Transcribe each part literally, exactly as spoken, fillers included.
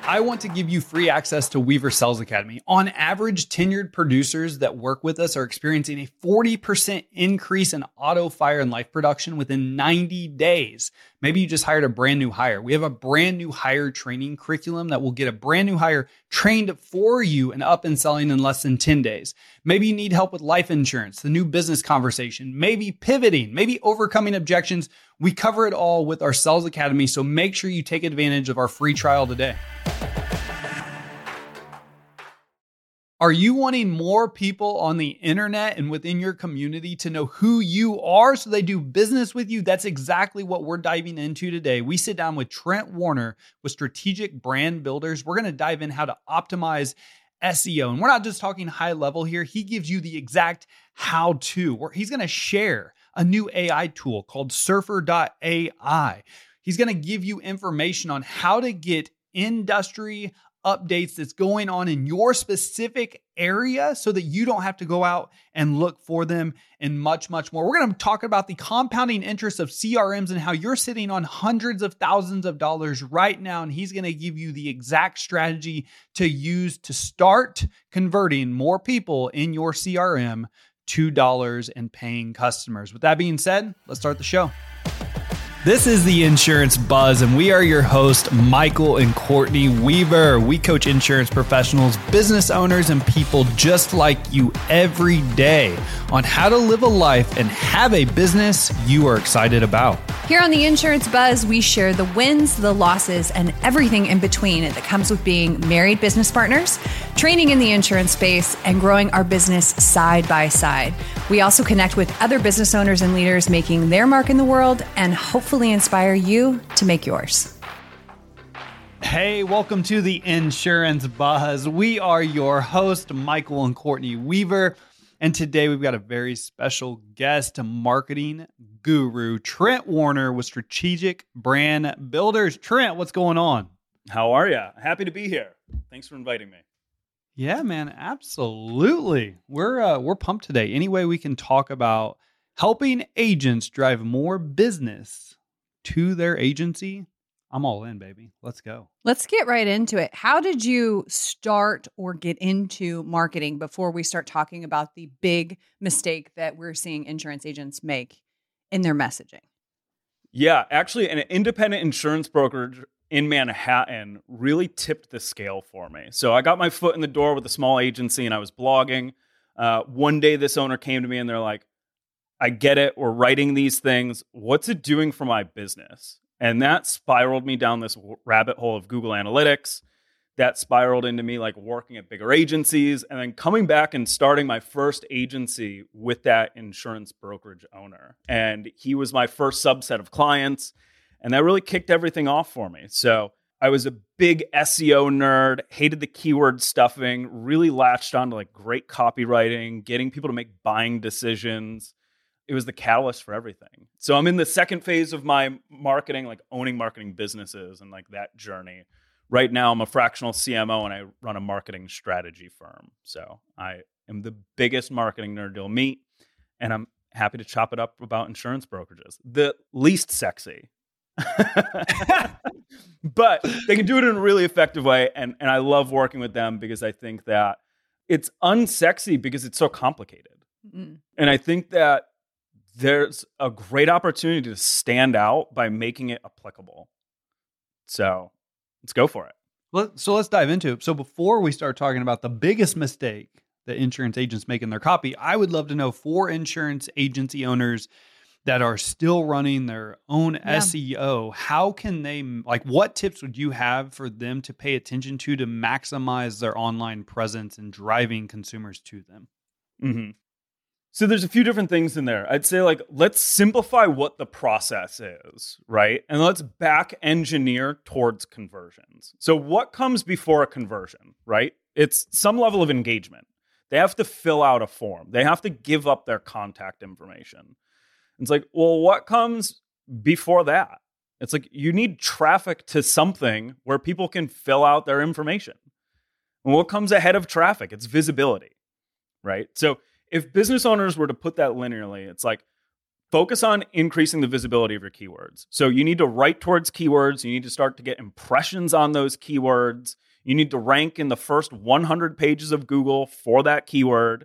I want to give you free access to Weaver Sales Academy. On average, tenured producers that work with us are experiencing a forty percent increase in auto, fire, and life production within ninety days. Maybe you just hired a brand new hire. We have a brand new hire training curriculum that will get a brand new hire trained for you and up and selling in less than ten days. Maybe you need help with life insurance, the new business conversation, maybe pivoting, maybe overcoming objections. We cover it all with our Sales Academy, so make sure you take advantage of our free trial today. Are you wanting more people on the internet and within your community to know who you are so they do business with you? That's exactly what we're diving into today. We sit down with Trent Warner with Strategic Brand Builders. We're going to dive in how to optimize S E O. And we're not just talking high level here. He gives you the exact how to. Where he's going to share a new A I tool called Surfer dot A I. He's going to give you information on how to get industry updates that's going on in your specific area so that you don't have to go out and look for them, and much, much more. We're going to talk about the compounding interest of C R Ms and how you're sitting on hundreds of thousands of dollars right now. And he's going to give you the exact strategy to use to start converting more people in your C R M to dollars and paying customers. With that being said, let's start the show. This is the Insurance Buzz, and we are your hosts, Michael and Courtney Weaver. We coach insurance professionals, business owners, and people just like you every day on how to live a life and have a business you are excited about. Here on the Insurance Buzz, we share the wins, the losses, and everything in between that comes with being married business partners, training in the insurance space, and growing our business side by side. We also connect with other business owners and leaders making their mark in the world and hopefully inspire you to make yours. Hey, welcome to the Insurance Buzz. We are your host, Michael and Courtney Weaver. And today we've got a very special guest, a marketing guru, Trent Warner with Strategic Brand Builders. Trent, what's going on? How are you? Happy to be here. Thanks for inviting me. Yeah, man, absolutely. We're uh, we're pumped today. Any way we can talk about helping agents drive more business to their agency, I'm all in, baby. Let's go. Let's get right into it. How did you start or get into marketing before we start talking about the big mistake that we're seeing insurance agents make in their messaging? Yeah, actually, an independent insurance brokerage in Manhattan really tipped the scale for me. So I got my foot in the door with a small agency and I was blogging. Uh, one day this owner came to me and they're like, I get it. We're writing these things. What's it doing for my business? And that spiraled me down this rabbit hole of Google Analytics. That spiraled into me like working at bigger agencies and then coming back and starting my first agency with that insurance brokerage owner. And he was my first subset of clients. And that really kicked everything off for me. So I was a big S E O nerd, hated the keyword stuffing, really latched on to like great copywriting, getting people to make buying decisions. It was the catalyst for everything. So I'm in the second phase of my marketing, like owning marketing businesses and like that journey. Right now, I'm a fractional C M O and I run a marketing strategy firm. So I am the biggest marketing nerd you'll meet. And I'm happy to chop it up about insurance brokerages. The least sexy. But they can do it in a really effective way. And, and I love working with them because I think that it's unsexy because it's so complicated. Mm. And I think that there's a great opportunity to stand out by making it applicable. So let's go for it. Well, so let's dive into it. So before we start talking about the biggest mistake that insurance agents make in their copy, I would love to know for insurance agency owners that are still running their own yeah. S E O, how can they, like, what tips would you have for them to pay attention to to maximize their online presence and driving consumers to them? Mm-hmm. So there's a few different things in there. I'd say, like, let's simplify what the process is, right? And let's back engineer towards conversions. So what comes before a conversion, right? It's some level of engagement. They have to fill out a form. They have to give up their contact information. It's like, well, what comes before that? It's like you need traffic to something where people can fill out their information. And what comes ahead of traffic? It's visibility, right? So if business owners were to put that linearly, it's like focus on increasing the visibility of your keywords. So you need to write towards keywords. You need to start to get impressions on those keywords. You need to rank in the first one hundred pages of Google for that keyword.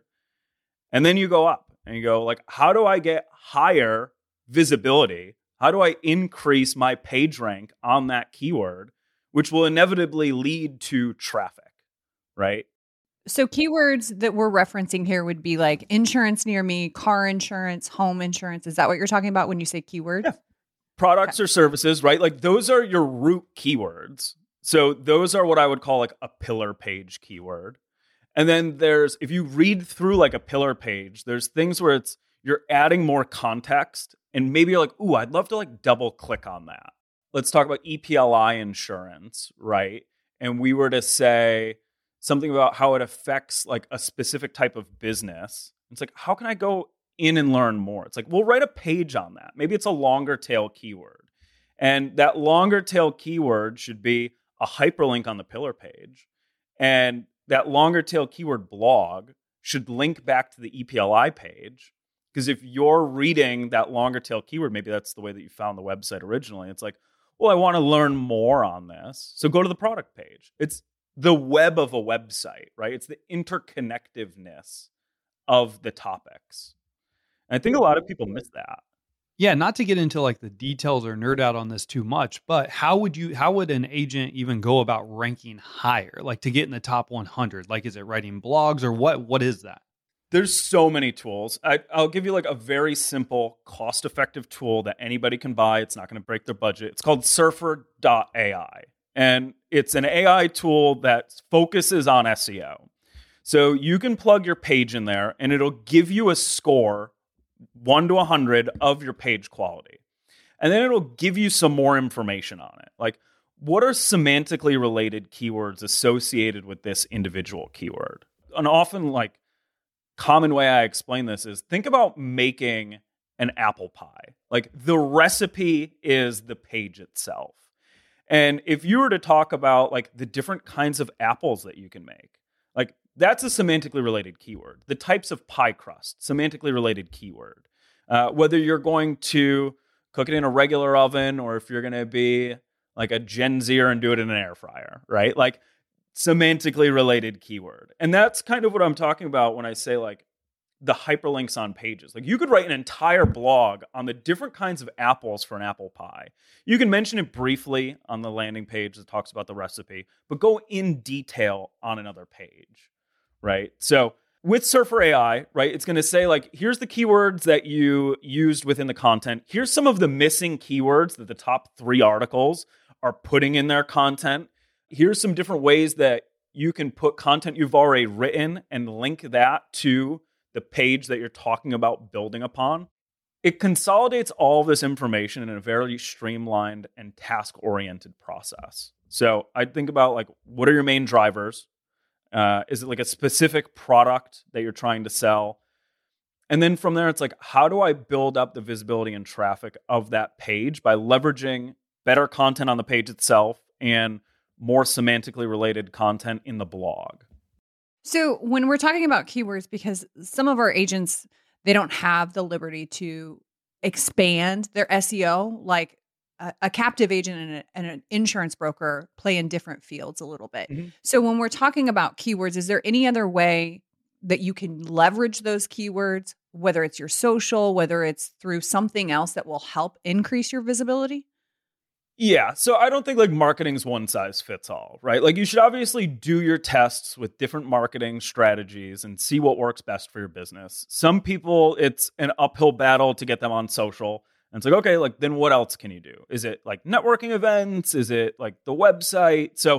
And then you go up and you go like, how do I get higher visibility? How do I increase my page rank on that keyword, which will inevitably lead to traffic, right? So keywords that we're referencing here would be like insurance near me, car insurance, home insurance. Is that what you're talking about when you say keyword? Yeah. Products okay. or services, right? Like those are your root keywords. So those are what I would call like a pillar page keyword. And then there's, if you read through like a pillar page, there's things where it's, you're adding more context and maybe you're like, ooh, I'd love to like double click on that. Let's talk about E P L I insurance, right? And we were to say something about how it affects like a specific type of business. It's like, how can I go in and learn more? It's like, we'll write a page on that. Maybe it's a longer tail keyword. And that longer tail keyword should be a hyperlink on the pillar page. And that longer tail keyword blog should link back to the E P L I page. Because if you're reading that longer tail keyword, maybe that's the way that you found the website originally. It's like, well, I want to learn more on this. So go to the product page. It's the web of a website, right? It's the interconnectiveness of the topics. And I think a lot of people miss that. Yeah, not to get into like the details or nerd out on this too much, but how would you, how would an agent even go about ranking higher, like to get in the top one hundred? Like, is it writing blogs or what? What is that? There's so many tools. I, I'll give you like a very simple, cost-effective tool that anybody can buy. It's not going to break their budget. It's called surfer dot A I. And it's an A I tool that focuses on S E O. So you can plug your page in there and it'll give you a score, one to one hundred, of your page quality. And then it'll give you some more information on it. Like, what are semantically related keywords associated with this individual keyword? An often like common way I explain this is think about making an apple pie. Like the recipe is the page itself. And if you were to talk about like the different kinds of apples that you can make, like that's a semantically related keyword. The types of pie crust, semantically related keyword. Uh, whether you're going to cook it in a regular oven or if you're going to be like a Gen Zer and do it in an air fryer, right? Like semantically related keyword. And that's kind of what I'm talking about when I say like the hyperlinks on pages. Like you could write an entire blog on the different kinds of apples for an apple pie. You can mention it briefly on the landing page that talks about the recipe, but go in detail on another page, right? So with Surfer A I, right, it's going to say like, here's the keywords that you used within the content. Here's some of the missing keywords that the top three articles are putting in their content. Here's some different ways that you can put content you've already written and link that to the page that you're talking about building upon. It consolidates all this information in a very streamlined and task-oriented process. So I think about like, what are your main drivers? Uh, is it like a specific product that you're trying to sell? And then from there, it's like, how do I build up the visibility and traffic of that page by leveraging better content on the page itself and more semantically related content in the blog? So when we're talking about keywords, because some of our agents, they don't have the liberty to expand their S E O, like a, a captive agent and, a, and an insurance broker play in different fields a little bit. Mm-hmm. So when we're talking about keywords, is there any other way that you can leverage those keywords, whether it's your social, whether it's through something else that will help increase your visibility? Yeah, so I don't think like marketing's one size fits all, right? Like you should obviously do your tests with different marketing strategies and see what works best for your business. Some people, it's an uphill battle to get them on social. And it's like, okay, like then what else can you do? Is it like networking events? Is it like the website? So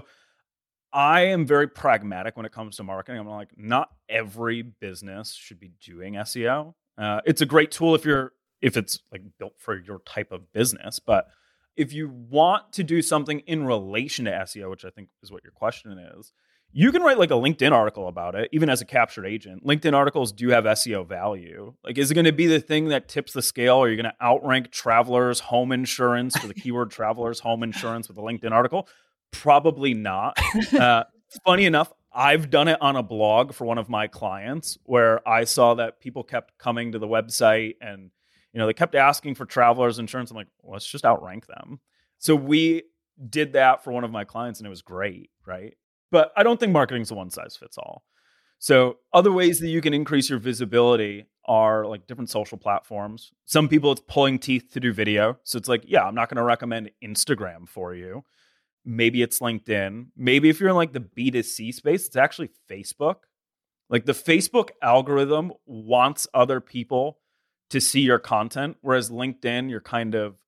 I am very pragmatic when it comes to marketing. I'm like, not every business should be doing S E O. Uh, it's a great tool if you're if it's like built for your type of business, but if you want to do something in relation to S E O, which I think is what your question is, you can write like a LinkedIn article about it, even as a captured agent. LinkedIn articles do have S E O value. Like, is it going to be the thing that tips the scale? Are you going to outrank Travelers Home Insurance for the keyword Travelers Home Insurance with a LinkedIn article? Probably not. Uh, funny enough, I've done it on a blog for one of my clients where I saw that people kept coming to the website and you know, they kept asking for travelers insurance. I'm like, well, let's just outrank them. So we did that for one of my clients and it was great, right? But I don't think marketing is a one size fits all. So other ways that you can increase your visibility are like different social platforms. Some people, it's pulling teeth to do video. So it's like, yeah, I'm not going to recommend Instagram for you. Maybe it's LinkedIn. Maybe if you're in like the B two C space, it's actually Facebook. Like the Facebook algorithm wants other people to see your content, whereas LinkedIn, you're kind of,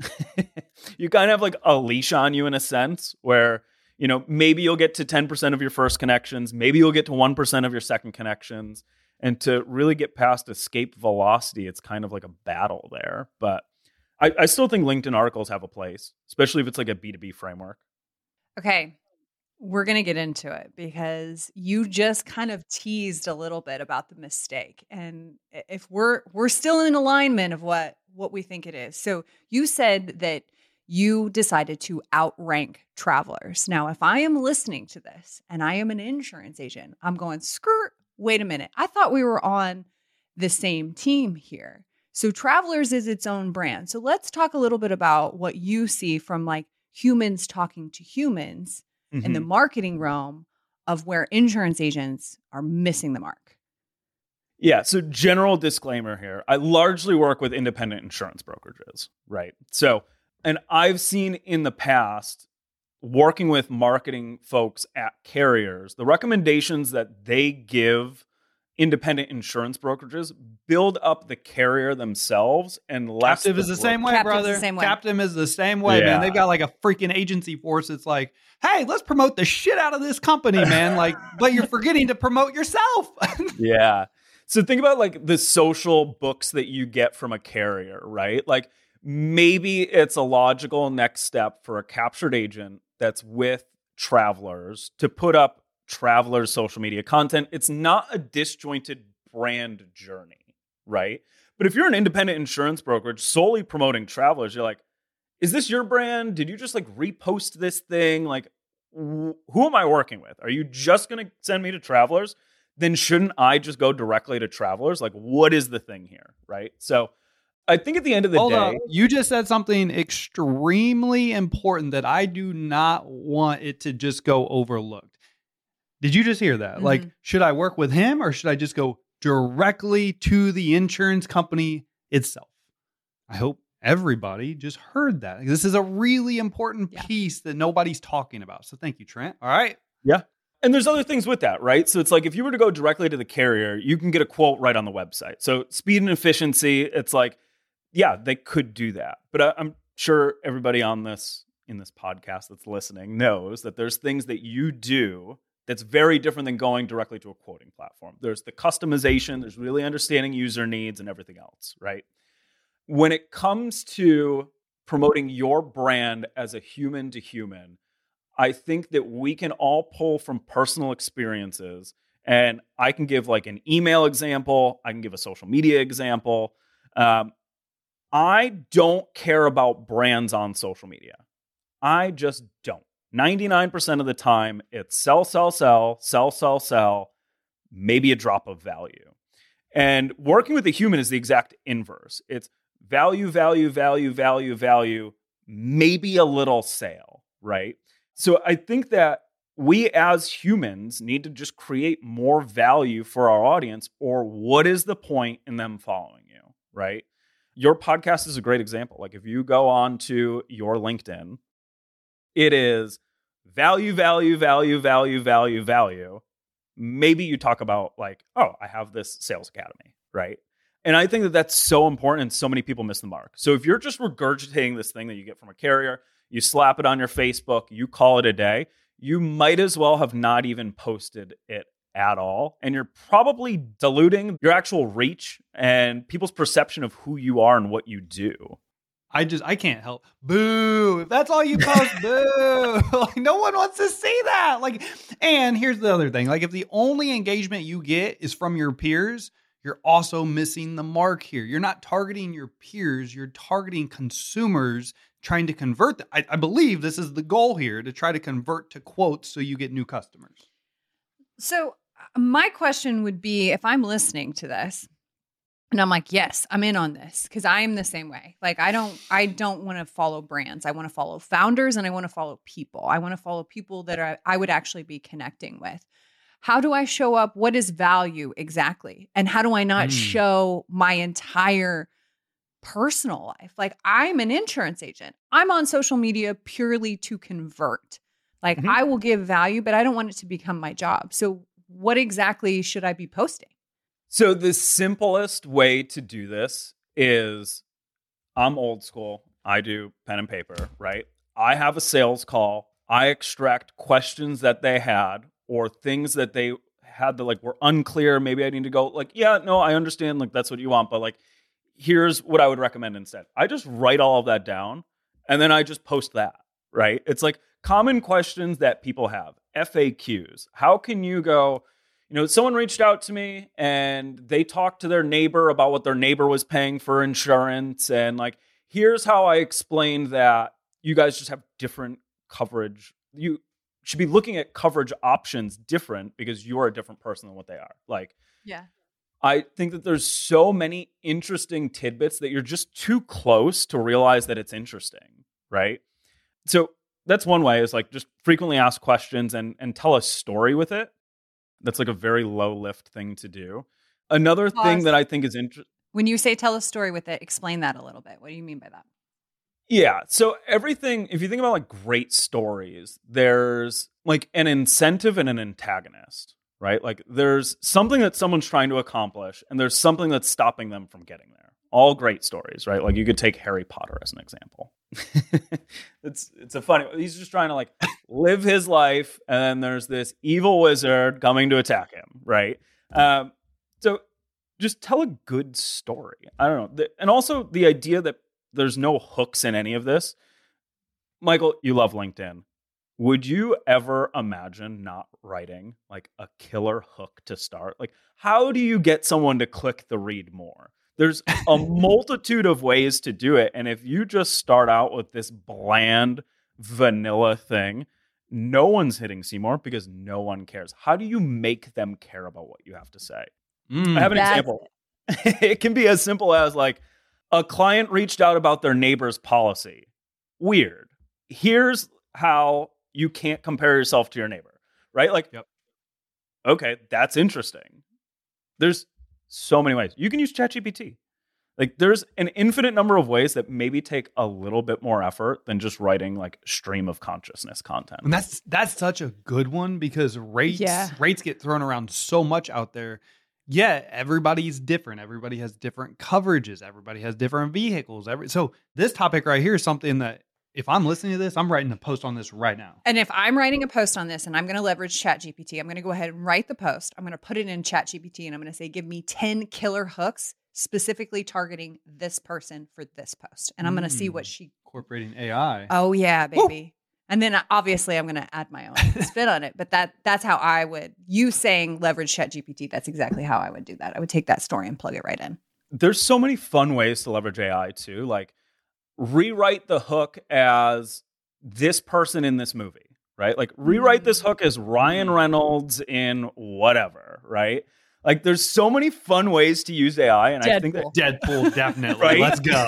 you kind of have like a leash on you in a sense where, you know, maybe you'll get to ten percent of your first connections. Maybe you'll get to one percent of your second connections. And to really get past escape velocity, it's kind of like a battle there. But I, I still think LinkedIn articles have a place, especially if it's like a B two B framework. Okay. We're going to get into it because you just kind of teased a little bit about the mistake. And if we're we're still in alignment of what what we think it is. So you said that you decided to outrank travelers. Now, if I am listening to this and I am an insurance agent, I'm going, skirt, wait a minute. I thought we were on the same team here. So Travelers is its own brand. So let's talk a little bit about what you see from like humans talking to humans mm-hmm. in the marketing realm of where insurance agents are missing the mark. Yeah. So general disclaimer here. I largely work with independent insurance brokerages, right? So, and I've seen in the past, working with marketing folks at carriers, the recommendations that they give independent insurance brokerages build up the carrier themselves and less. Captive is the same way, Captive's brother. the same way. Captive is the same way, Yeah. man. They've got like a freaking agency force. It's like, hey, let's promote the shit out of this company, man. Like, but you're forgetting to promote yourself. Yeah. So think about like the social books that you get from a carrier, right? Like maybe it's a logical next step for a captured agent that's with Travelers to put up Travelers social media content. It's not a disjointed brand journey, right? But if you're an independent insurance brokerage solely promoting Travelers, you're like, is this your brand? Did you just like repost this thing? Like, wh- who am I working with? Are you just going to send me to Travelers? Then shouldn't I just go directly to Travelers? Like, what is the thing here, right? So I think at the end of the Hold day, on. You just said something extremely important that I do not want it to just go overlooked. Did you just hear that? Mm-hmm. Like, should I work with him or should I just go directly to the insurance company itself? I hope everybody just heard that. This is a really important Yeah. piece that nobody's talking about. So thank you, Trent. All right. yeah. And there's other things with that, right? So it's like if you were to go directly to the carrier, you can get a quote right on the website. So speed and efficiency, it's like, yeah, they could do that. But I, I'm sure everybody on this in this podcast that's listening knows that there's things that you do that's very different than going directly to a quoting platform. There's the customization, there's really understanding user needs and everything else, right? When it comes to promoting your brand as a human to human, I think that we can all pull from personal experiences. And I can give like an email example. I can give a social media example. Um, I don't care about brands on social media. I just don't. ninety-nine percent of the time, it's sell, sell, sell, sell, sell, sell, maybe a drop of value. And working with a human is the exact inverse. It's value, value, value, value, value, maybe a little sale, right? So I think that we as humans need to just create more value for our audience, or what is the point in them following you, right? Your podcast is a great example. Like if you go on to your LinkedIn, it is value, value, value, value, value, value. Maybe you talk about like, oh, I have this sales academy, right? And I think that that's so important and so many people miss the mark. So if you're just regurgitating this thing that you get from a carrier, you slap it on your Facebook, you call it a day, you might as well have not even posted it at all. And you're probably diluting your actual reach and people's perception of who you are and what you do. I just, I can't help. Boo. If that's all you post, boo. Like, no one wants to see that. Like, and here's the other thing. Like, if the only engagement you get is from your peers, you're also missing the mark here. You're not targeting your peers. You're targeting consumers, trying to convert them. I, I believe this is the goal here, to try to convert to quotes so you get new customers. So my question would be, if I'm listening to this And I'm like, yes, I'm in on this because I am the same way. Like, I don't, I don't want to follow brands. I want to follow founders and I want to follow people. I want to follow people that are, I would actually be connecting with. How do I show up? What is value exactly? And how do I not Mm. show my entire personal life? Like, I'm an insurance agent. I'm on social media purely to convert. Like, Mhm. I will give value, but I don't want it to become my job. So what exactly should I be posting? So the simplest way to do this is I'm old school. I do pen and paper, right? I have a sales call. I extract questions that they had or things that they had that like were unclear. Maybe I need to go like, yeah, no, I understand. Like that's what you want. But like, here's what I would recommend instead. I just write all of that down and then I just post that, right? It's like common questions that people have, F A Qs. How can you go, you know, someone reached out to me and they talked to their neighbor about what their neighbor was paying for insurance. And like, here's how I explained that you guys just have different coverage. You should be looking at coverage options different because you're a different person than what they are. Like, Yeah. I think that there's so many interesting tidbits that you're just too close to realize that it's interesting, right? So that's one way is like just frequently ask questions and, and tell a story with it. That's like a very low lift thing to do. Another Pause. thing that I think is interesting. When you say tell a story with it, explain that a little bit. What do you mean by that? Yeah. So everything, if you think about like great stories, there's like an incentive and an antagonist, right? Like there's something that someone's trying to accomplish and there's something that's stopping them from getting there. All great stories, right? Like you could take Harry Potter as an example. it's it's a funny, he's just trying to like live his life and then there's this evil wizard coming to attack him, right? Um, so just tell a good story. I don't know. The, and also the idea that there's no hooks in any of this. Michael, you love LinkedIn. Would you ever imagine not writing like a killer hook to start? Like, how do you get someone to click the read more? There's a multitude of ways to do it. And if you just start out with this bland vanilla thing, no one's hitting see more because no one cares. How do you make them care about what you have to say? Mm. I have an That's example. It can be as simple as like a client reached out about their neighbor's policy. Weird. Here's how you can't compare yourself to your neighbor, right? Like, Yep. Okay, that's interesting. There's so many ways. You can use ChatGPT. Like there's an infinite number of ways that maybe take a little bit more effort than just writing like stream of consciousness content. And that's that's such a good one because rates Yeah. rates get thrown around so much out there. Yeah, everybody's different. Everybody has different coverages. Everybody has different vehicles. Every so this topic right here is something that if I'm listening to this, I'm writing a post on this right now. And if I'm writing a post on this and I'm going to leverage ChatGPT, I'm going to go ahead and write the post. I'm going to put it in ChatGPT and I'm going to say, give me ten killer hooks specifically targeting this person for this post. And I'm going to see what she. Incorporating A I. Oh, yeah, baby. And then uh, obviously I'm going to add my own spin on it. But that that's how I would, you saying leverage ChatGPT, that's exactly how I would do that. I would take that story and plug it right in. There's so many fun ways to leverage A I too. Like rewrite the hook as this person in this movie, right? Like rewrite this hook as Ryan Reynolds in whatever, right? Like there's so many fun ways to use A I. And I think that Deadpool, definitely. Right? Let's go.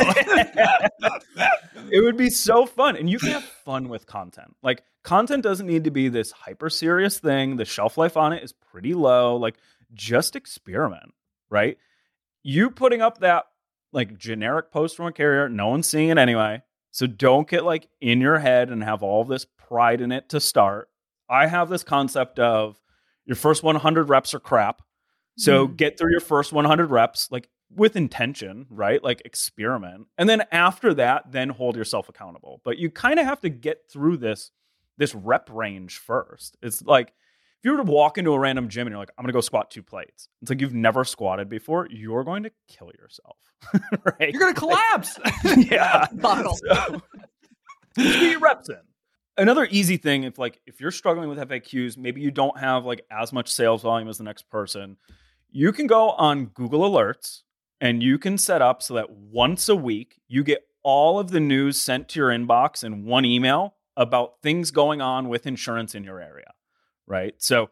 It would be so fun. And you can have fun with content. Like content doesn't need to be this hyper serious thing. The shelf life on it is pretty low. Like just experiment, right? You putting up that like generic post from a carrier, no one's seeing it anyway. So don't get like in your head and have all this pride in it to start. I have this concept of your first one hundred reps are crap. So Mhm. get through your first one hundred reps, like with intention, right? Like experiment. And then after that, then hold yourself accountable. But you kind of have to get through this, this rep range first. It's like, if you were to walk into a random gym and you're like, I'm going to go squat two plates. It's like you've never squatted before. You're going to kill yourself, right? You're going to collapse. Yeah. Buckle. So, just get your reps in. Another easy thing, if like if you're struggling with F A Qs, maybe you don't have like as much sales volume as the next person, you can go on Google Alerts and you can set up so that once a week you get all of the news sent to your inbox in one email about things going on with insurance in your area, right? So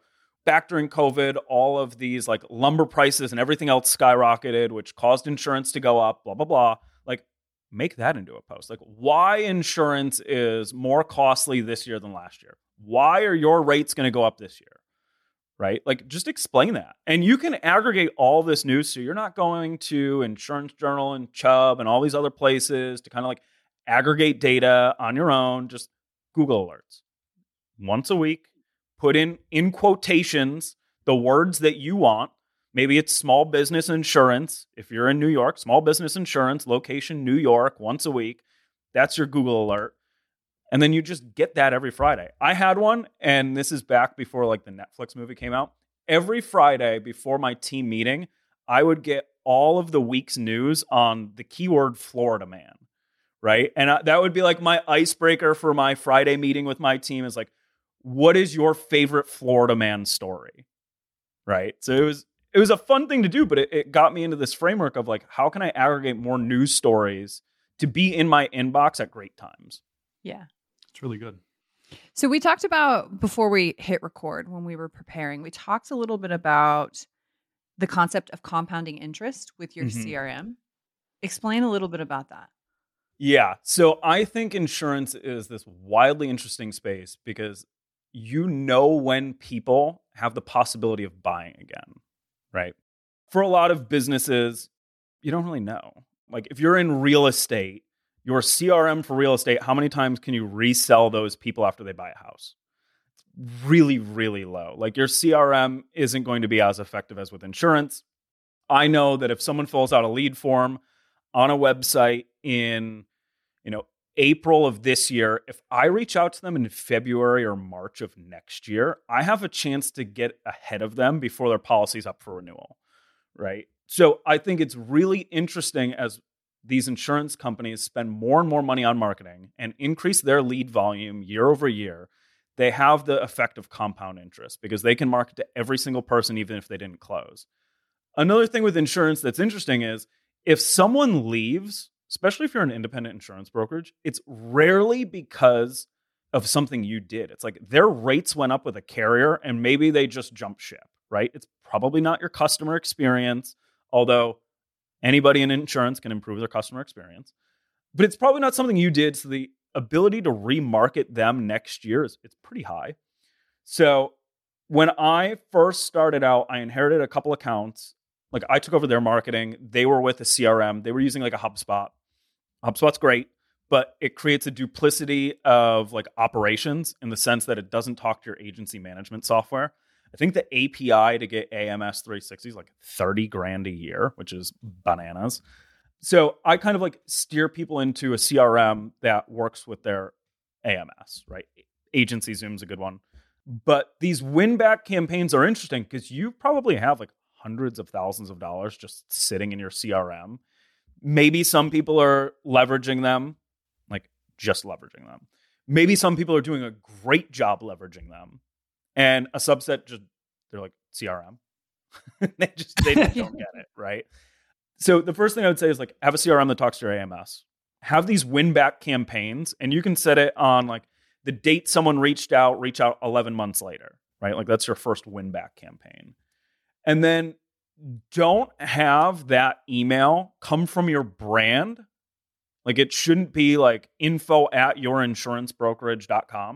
back during COVID, all of these like lumber prices and everything else skyrocketed, which caused insurance to go up, blah, blah, blah. Like, make that into a post. Like, why insurance is more costly this year than last year. Why are your rates going to go up this year? Right? Like, just explain that. And you can aggregate all this news. So you're not going to Insurance Journal and Chubb and all these other places to kind of like aggregate data on your own. Just Google Alerts. Once a week, put in, in quotations, the words that you want. Maybe it's small business insurance. If you're in New York, small business insurance, location New York, once a week. That's your Google alert. And then you just get that every Friday. I had one, and this is back before like the Netflix movie came out. Every Friday before my team meeting, I would get all of the week's news on the keyword Florida man, right? And I, that would be like my icebreaker for my Friday meeting with my team is like, what is your favorite Florida man story, right? So it was it was a fun thing to do, but it, it got me into this framework of like, how can I aggregate more news stories to be in my inbox at great times? Yeah. It's really good. So we talked about, before we hit record, when we were preparing, we talked a little bit about the concept of compounding interest with your mm-hmm. C R M. Explain a little bit about that. Yeah. So I think insurance is this wildly interesting space because you know when people have the possibility of buying again, right? For a lot of businesses, you don't really know. Like if you're in real estate, your C R M for real estate, how many times can you resell those people after they buy a house? It's really, really low. Like your C R M isn't going to be as effective as with insurance. I know that if someone fills out a lead form on a website in, you know, April of this year, if I reach out to them in February or March of next year, I have a chance to get ahead of them before their policy's up for renewal, right? So I think it's really interesting as these insurance companies spend more and more money on marketing and increase their lead volume year over year. They have the effect of compound interest because they can market to every single person, even if they didn't close. Another thing with insurance that's interesting is if someone leaves, especially if you're an independent insurance brokerage, it's rarely because of something you did. It's like their rates went up with a carrier and maybe they just jumped ship, right? It's probably not your customer experience, although anybody in insurance can improve their customer experience. But it's probably not something you did, so the ability to remarket them next year is it's pretty high. So when I first started out, I inherited a couple accounts. Like I took over their marketing. They were with a C R M. They were using like a HubSpot. HubSpot's great, but it creates a duplicity of like operations in the sense that it doesn't talk to your agency management software. I think the A P I to get A M S three sixty is like thirty grand a year, which is bananas. So I kind of like steer people into a C R M that works with their A M S, right? Agency Zoom's a good one. But these win back campaigns are interesting because you probably have like hundreds of thousands of dollars just sitting in your C R M. Maybe some people are leveraging them, like just leveraging them. Maybe some people are doing a great job leveraging them. And a subset just, they're like C R M. they just, they just don't get it, right? So the first thing I would say is like, have a C R M that talks to your A M S. Have these win back campaigns, and you can set it on like the date someone reached out, reach out eleven months later, right? Like that's your first win back campaign. And then don't have that email come from your brand. Like it shouldn't be like info at your insurance brokerage dot com.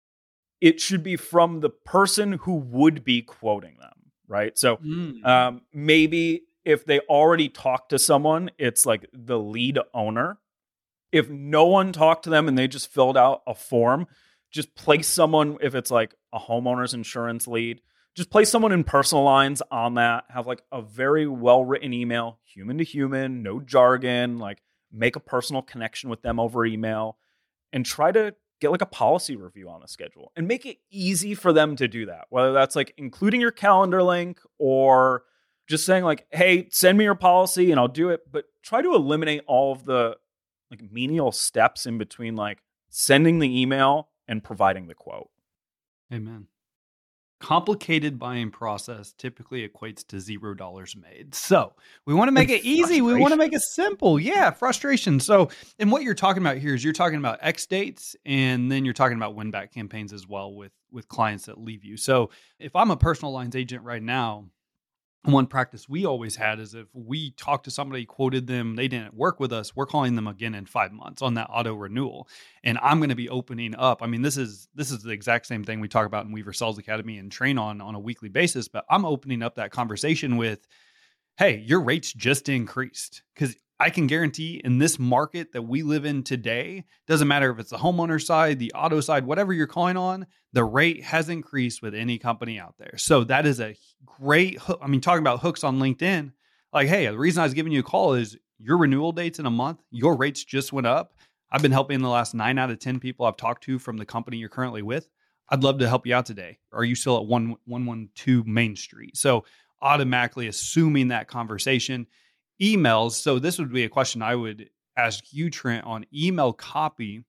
It should be from the person who would be quoting them, right? So mm. um, maybe if they already talked to someone, it's like the lead owner. If no one talked to them and they just filled out a form, just place someone, if it's like a homeowner's insurance lead, just place someone in personal lines on that, have like a very well-written email, human to human, no jargon, like make a personal connection with them over email and try to get like a policy review on the schedule and make it easy for them to do that. Whether that's like including your calendar link or just saying like, hey, send me your policy and I'll do it. But try to eliminate all of the like menial steps in between like sending the email and providing the quote. Amen. complicated buying process typically equates to zero dollars made. So we want to make And it easy. We want to frustration. make it simple. Yeah, frustration. So, and what you're talking about here is you're talking about X dates, and then you're talking about win back campaigns as well with with clients that leave you. So if I'm a personal lines agent right now, one practice we always had is if we talked to somebody, quoted them, they didn't work with us, we're calling them again in five months on that auto renewal. And I'm going to be opening up. I mean, this is this is the exact same thing we talk about in Weaver Sales Academy and train on on a weekly basis. But I'm opening up that conversation with, hey, your rates just increased. Because I can guarantee in this market that we live in today, doesn't matter if it's the homeowner side, the auto side, whatever you're calling on, the rate has increased with any company out there. So that is a great hook. I mean, talking about hooks on LinkedIn, like, hey, the reason I was giving you a call is your renewal dates in a month, your rates just went up. I've been helping the last nine out of ten people I've talked to from the company you're currently with. I'd love to help you out today. Are you still at one one twelve Main Street? So automatically assuming that conversation. Emails. So this would be a question I would ask you, Trent, on email copy.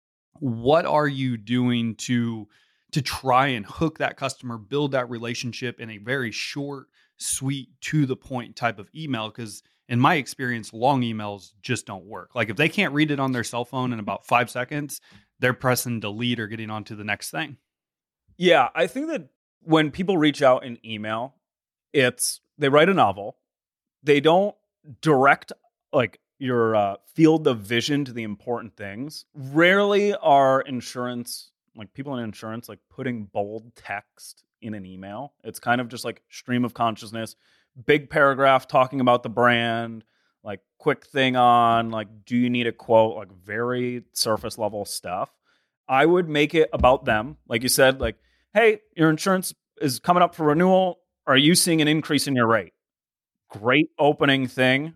What are you doing to to try and hook that customer, build that relationship in a very short, sweet, to the point type of email? Because in my experience, long emails just don't work. Like if they can't read it on their cell phone in about five seconds, they're pressing delete or getting on to the next thing. Yeah, I think that when people reach out in email, it's they write a novel. They don't direct like your uh, field of vision to the important things. Rarely are insurance, like people in insurance, like putting bold text in an email. It's kind of just like stream of consciousness, big paragraph talking about the brand, like quick thing on like, do you need a quote? Like very surface level stuff. I would make it about them. Like you said, like, hey, your insurance is coming up for renewal. Are you seeing an increase in your rate? Great opening thing.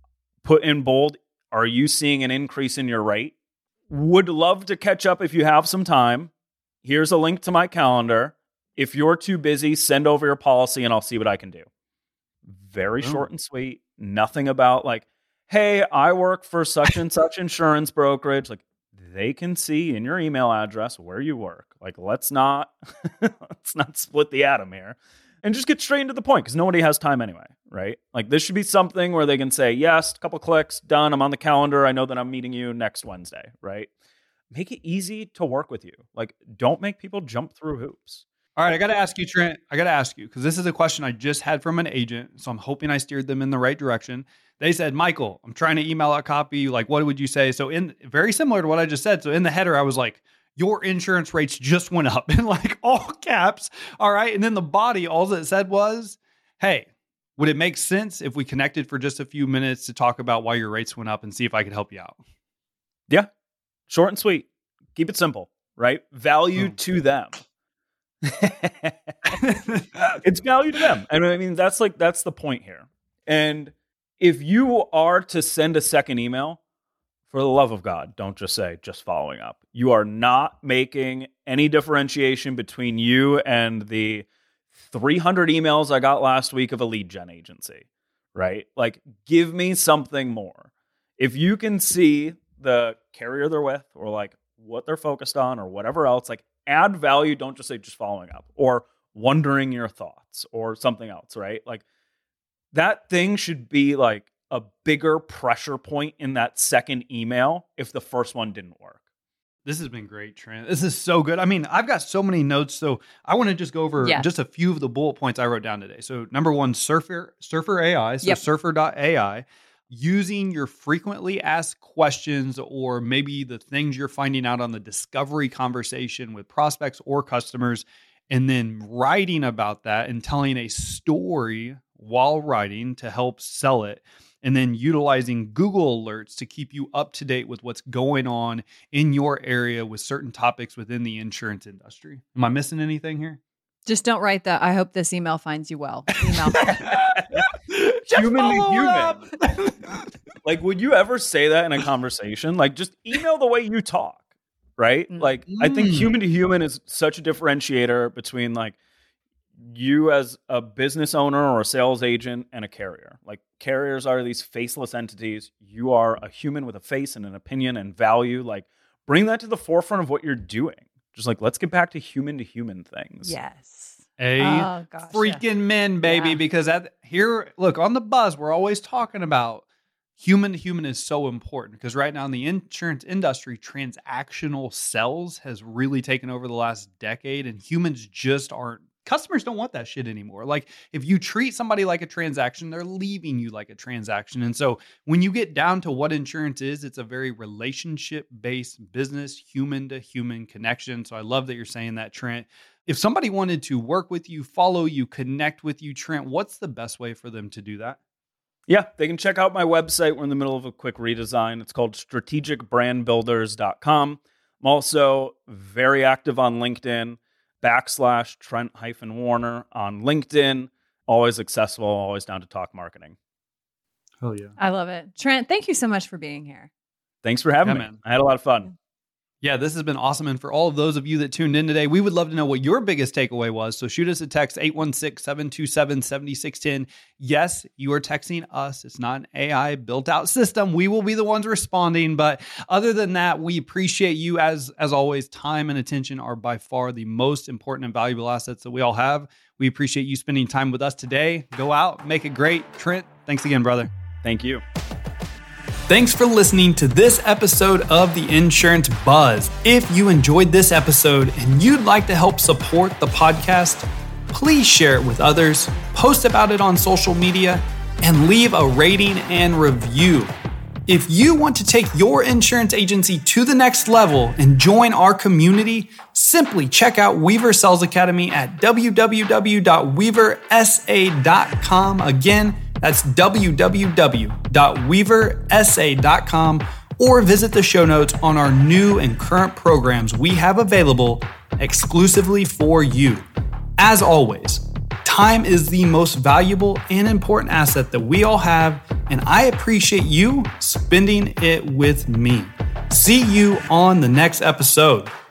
Put in bold, are you seeing an increase in your rate? Would love to catch up if you have some time. Here's a link to my calendar. If you're too busy, send over your policy and I'll see what I can do. Very Boom. Short and sweet. Nothing about like, hey, I work for such and such insurance brokerage. Like they can see in your email address where you work. Like let's not let's not split the atom here. And just get straight into the point because nobody has time anyway, right? Like this should be something where they can say, yes, a couple clicks, done. I'm on the calendar. I know that I'm meeting you next Wednesday, right? Make it easy to work with you. Like don't make people jump through hoops. All right, I got to ask you, Trent. I got to ask you because this is a question I just had from an agent. So I'm hoping I steered them in the right direction. They said, Michael, I'm trying to email out copy. Like, what would you say? So in very similar to what I just said. So in the header, I was like, your insurance rates just went up in like all caps. All right. And then the body, all it said was, hey, would it make sense if we connected for just a few minutes to talk about why your rates went up and see if I could help you out? Yeah. Short and sweet. Keep it simple, right? Value Hmm. to them. It's value to them. And I mean, that's like, that's the point here. And if you are to send a second email, for the love of God, don't just say just following up. You are not making any differentiation between you and the three hundred emails I got last week of a lead gen agency, right? Like, give me something more. If you can see the carrier they're with or like what they're focused on or whatever else, like add value. Don't just say just following up or wondering your thoughts or something else, right? Like that thing should be like a bigger pressure point in that second email if the first one didn't work. This has been great, Trent. This is so good. I mean, I've got so many notes, so I want to just go over Yes. just a few of the bullet points I wrote down today. So number one, Surfer, Surfer A I, so Yep. surfer dot A I, using your frequently asked questions or maybe the things you're finding out on the discovery conversation with prospects or customers, and then writing about that and telling a story while writing to help sell it. And then utilizing Google alerts to keep you up to date with what's going on in your area with certain topics within the insurance industry. Am I missing anything here? Just don't write the, I hope this email finds you well. Email. Human to follow human. up. Like, would you ever say that in a conversation? Like, just email the way you talk, right? Mm. Like, I think Mm. human to human is such a differentiator between like you as a business owner or a sales agent and a carrier. Like, carriers are these faceless entities. You are a human with a face and an opinion and value. Like, bring that to the forefront of what you're doing. Just like, let's get back to human to human things. Yes. Amen. Oh, gosh, Freaking yeah. men, baby. Yeah. Because at, here, look, on the buzz, we're always talking about human to human is so important because right now in the insurance industry, transactional sales has really taken over the last decade, and humans just aren't. Customers don't want that shit anymore. Like if you treat somebody like a transaction, they're leaving you like a transaction. And so when you get down to what insurance is, it's a very relationship-based business, human to human connection. So I love that you're saying that, Trent. If somebody wanted to work with you, follow you, connect with you, Trent, what's the best way for them to do that? Yeah, they can check out my website. We're in the middle of a quick redesign. It's called strategic brand builders dot com. I'm also very active on LinkedIn, backslash Trent hyphen Warner on LinkedIn. Always accessible, always down to talk marketing. Oh, yeah. I love it. Trent, thank you so much for being here. Thanks for having Yeah, me. man. I had a lot of fun. Yeah, this has been awesome. And for all of those of you that tuned in today, we would love to know what your biggest takeaway was. So shoot us a text, eight one six, seven two seven, seven six one zero. Yes, you are texting us. It's not an A I built out system. We will be the ones responding. But other than that, we appreciate you. As, as always, time and attention are by far the most important and valuable assets that we all have. We appreciate you spending time with us today. Go out, make it great. Trent, thanks again, brother. Thank you. Thanks for listening to this episode of The Insurance Buzz. If you enjoyed this episode and you'd like to help support the podcast, please share it with others, post about it on social media, and leave a rating and review. If you want to take your insurance agency to the next level and join our community, simply check out Weaver Sales Academy at w w w dot weaver s a dot com. Again, that's w w w dot weaver s a dot com, or visit the show notes on our new and current programs we have available exclusively for you. As always, time is the most valuable and important asset that we all have, and I appreciate you spending it with me. See you on the next episode.